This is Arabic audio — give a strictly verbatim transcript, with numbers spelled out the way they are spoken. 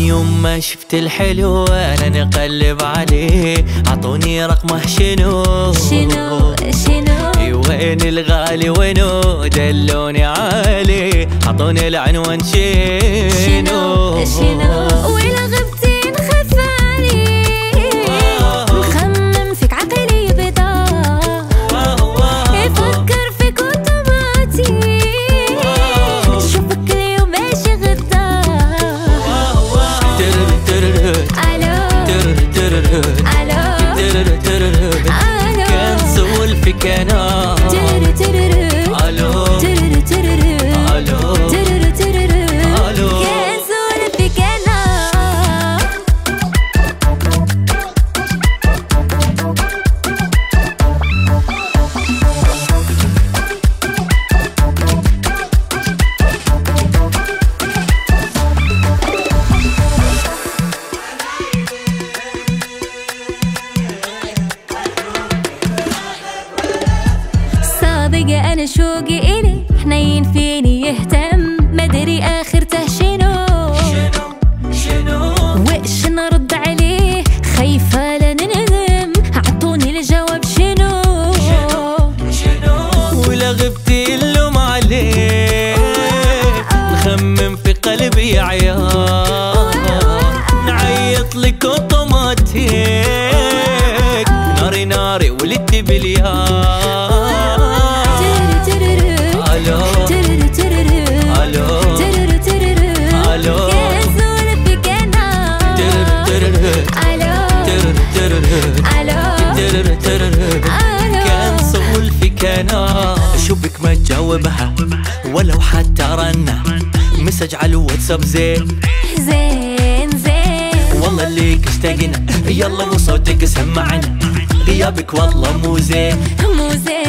يوم ما شفت الحلو انا نقلب عليه، عطوني رقمه شنو شنو شنو وين الغالي وينو، دلوني عليه عطوني العنوان شنو شنو ولا غبتي نخاف عليك، نخمم فيك عقلي بدا، يفكر فيك اوتوماتيك، نشوفك اليوم ماشي غدا. كنسول فيك انا الو الو الو كنسول فيك انا. صادقة أنا شوقي إلي حنين فيني يهتم، مدري آخرته شنو شنو وإيش نرد عليه، خايفة لا نندم، عطوني الجواب شنو شنو ولا غبتي اللوم عليه، نخمم في قلبي عيار، نعيط لك اوتوماتيك، ناري ناري ولدتي باليار. الو الو الو كنسول فيك انا الو الو كنسول فيك انا. اشوفك ما تجاوبها ولو حتى رنة، مسج على الواتساب زين زين زين والله ليك اشتقنا، يلا وصوتك سمعنا، غيابك والله مو زين مو زين